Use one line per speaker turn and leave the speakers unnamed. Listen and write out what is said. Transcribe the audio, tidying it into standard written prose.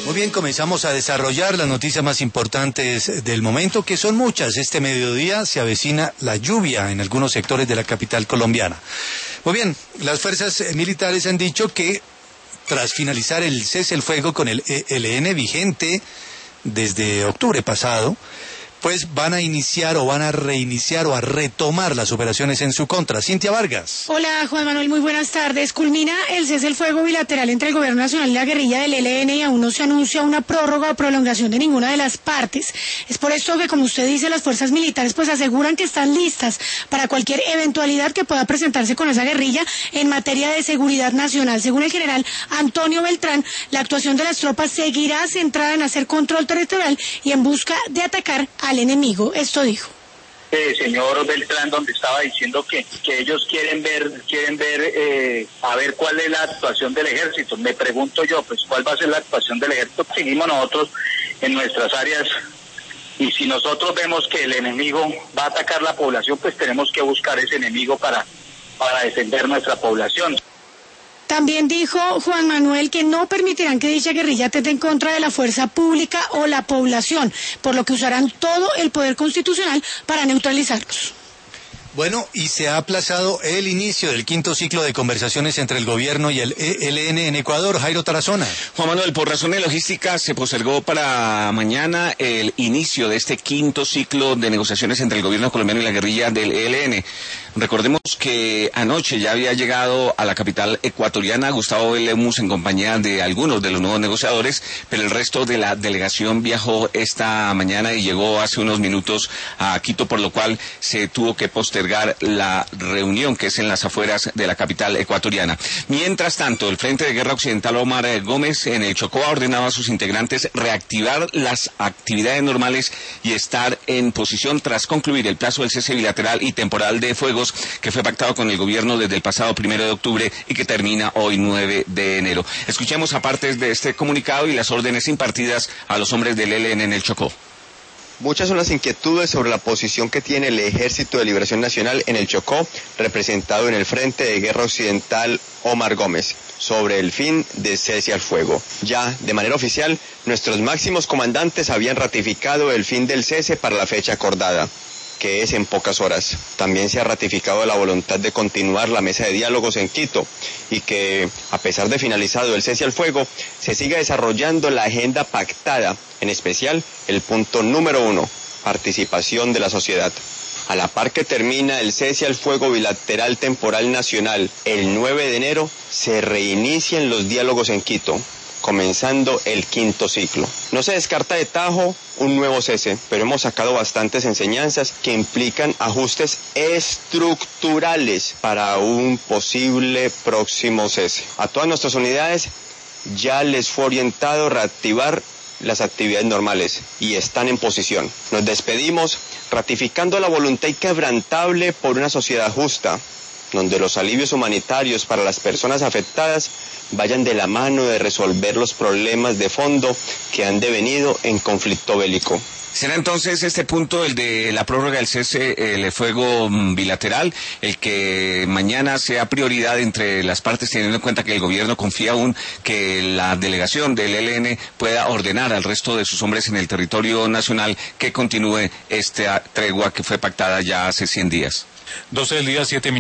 Muy bien, comenzamos a desarrollar las noticias más importantes del momento, que son muchas. Este mediodía se avecina la lluvia en algunos sectores de la capital colombiana. Muy bien, las fuerzas militares han dicho que tras finalizar el cese el fuego con el ELN vigente desde octubre pasado, pues van a iniciar o van a reiniciar o a retomar las operaciones en su contra. Cintia Vargas.
Hola, Juan Manuel, muy buenas tardes. Culmina el cese el fuego bilateral entre el Gobierno Nacional y la guerrilla del ELN y aún no se anuncia una prórroga o prolongación de ninguna de las partes. Es por esto que, como usted dice, las fuerzas militares pues aseguran que están listas para cualquier eventualidad que pueda presentarse con esa guerrilla en materia de seguridad nacional. Según el general Antonio Beltrán, la actuación de las tropas seguirá centrada en hacer control territorial y en busca de atacar al enemigo. Esto dijo.
Señor Beltrán, donde estaba diciendo que ellos quieren ver a ver cuál es la actuación del ejército. Me pregunto yo, pues, ¿cuál va a ser la actuación del ejército? Seguimos nosotros en nuestras áreas, y si nosotros vemos que el enemigo va a atacar la población, pues tenemos que buscar ese enemigo para defender nuestra población.
También dijo Juan Manuel que no permitirán que dicha guerrilla atente en contra de la fuerza pública o la población, por lo que usarán todo el poder constitucional para neutralizarlos.
Bueno, y se ha aplazado el inicio del quinto ciclo de conversaciones entre el gobierno y el ELN en Ecuador. Jairo Tarazona.
Juan Manuel, por razones logísticas se postergó para mañana el inicio de este quinto ciclo de negociaciones entre el gobierno colombiano y la guerrilla del ELN. Recordemos que anoche ya había llegado a la capital ecuatoriana Gustavo Lemus en compañía de algunos de los nuevos negociadores, pero el resto de la delegación viajó esta mañana y llegó hace unos minutos a Quito, por lo cual se tuvo que postergar la reunión, que es en las afueras de la capital ecuatoriana. Mientras tanto, el Frente de Guerra Occidental Omar Gómez en el Chocó ha ordenado a sus integrantes reactivar las actividades normales y estar en posición tras concluir el plazo del cese bilateral y temporal de fuegos que fue pactado con el gobierno desde el pasado 1 de octubre y que termina hoy 9 de enero. Escuchemos aparte de este comunicado y las órdenes impartidas a los hombres del ELN en el Chocó.
Muchas son las inquietudes sobre la posición que tiene el Ejército de Liberación Nacional en el Chocó, representado en el Frente de Guerra Occidental Omar Gómez, sobre el fin del cese al fuego. Ya, de manera oficial, nuestros máximos comandantes habían ratificado el fin del cese para la fecha acordada, que es en pocas horas. También se ha ratificado la voluntad de continuar la mesa de diálogos en Quito y que, a pesar de finalizado el cese al fuego, se siga desarrollando la agenda pactada, en especial el punto número 1, participación de la sociedad. A la par que termina el cese al fuego bilateral temporal nacional el 9 de enero, se reinician los diálogos en Quito, comenzando el quinto ciclo. No se descarta de tajo un nuevo cese, pero hemos sacado bastantes enseñanzas que implican ajustes estructurales para un posible próximo cese. A todas nuestras unidades ya les fue orientado reactivar las actividades normales y están en posición. Nos despedimos ratificando la voluntad inquebrantable por una sociedad justa, donde los alivios humanitarios para las personas afectadas vayan de la mano de resolver los problemas de fondo que han devenido en conflicto bélico.
Será entonces este punto, el de la prórroga del cese el fuego bilateral, el que mañana sea prioridad entre las partes, teniendo en cuenta que el gobierno confía aún que la delegación del ELN pueda ordenar al resto de sus hombres en el territorio nacional que continúe esta tregua que fue pactada ya hace 100 días.
12 del día, 7 minutos.